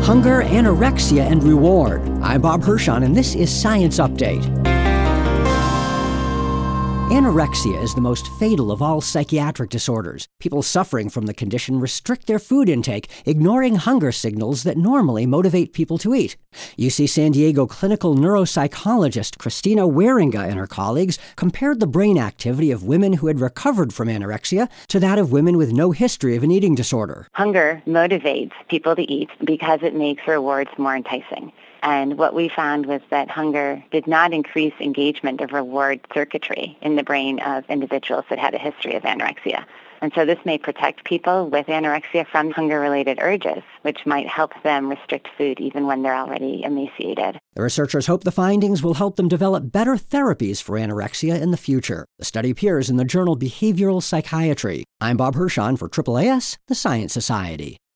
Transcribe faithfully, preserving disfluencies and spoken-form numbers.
Hunger, Anorexia, and Reward. I'm Bob Hirschon, and this is Science Update. Anorexia is the most fatal of all psychiatric disorders. People suffering from the condition restrict their food intake, ignoring hunger signals that normally motivate people to eat. U C San Diego clinical neuropsychologist Christina Weringa and her colleagues compared the brain activity of women who had recovered from anorexia to that of women with no history of an eating disorder. Hunger motivates people to eat because it makes rewards more enticing. And what we found was that hunger did not increase engagement of reward circuitry in the brain of individuals that had a history of anorexia. And so this may protect people with anorexia from hunger-related urges, which might help them restrict food even when they're already emaciated. The researchers hope the findings will help them develop better therapies for anorexia in the future. The study appears in the journal Behavioral Psychiatry. I'm Bob Hirschon for A A A S, the Science Society.